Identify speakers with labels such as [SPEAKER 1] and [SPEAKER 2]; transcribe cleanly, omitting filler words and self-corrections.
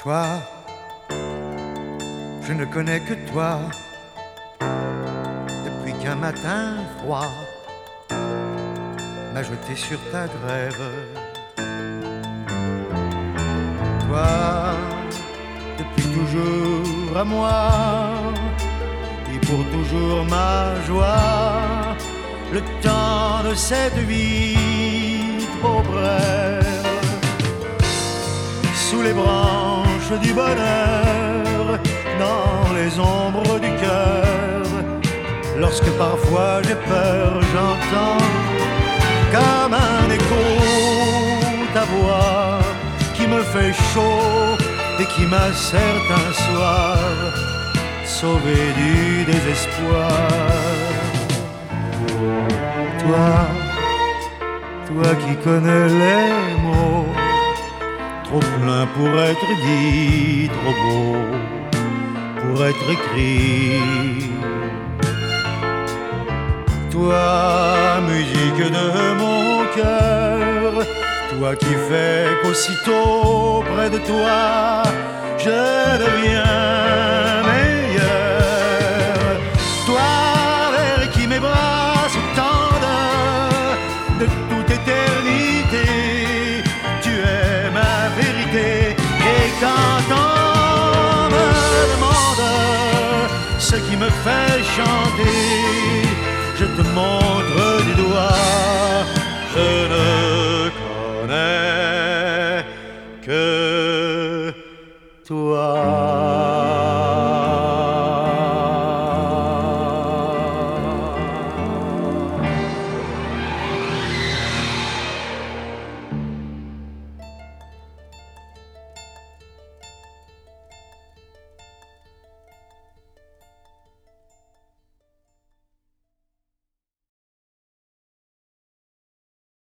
[SPEAKER 1] Toi, je ne connais que toi, depuis qu'un matin froid m'a jeté sur ta grève. Toi, depuis toujours à moi, et pour toujours ma joie, le temps de cette vie trop brève. Sous les branches du bonheur, dans les ombres du cœur, lorsque parfois j'ai peur, j'entends comme un écho ta voix qui me fait chaud et qui m'a certain soir sauvé du désespoir. Toi qui connais les mots, trop plein pour être dit, trop beau pour être écrit. Toi, musique de mon cœur, toi qui fais qu'aussitôt près de toi, je deviens meilleur. Toi vers qui mes bras se tendent de toute éternité, tu es ma vérité. Et quand on me demande ce qui me fait chanter, je te montre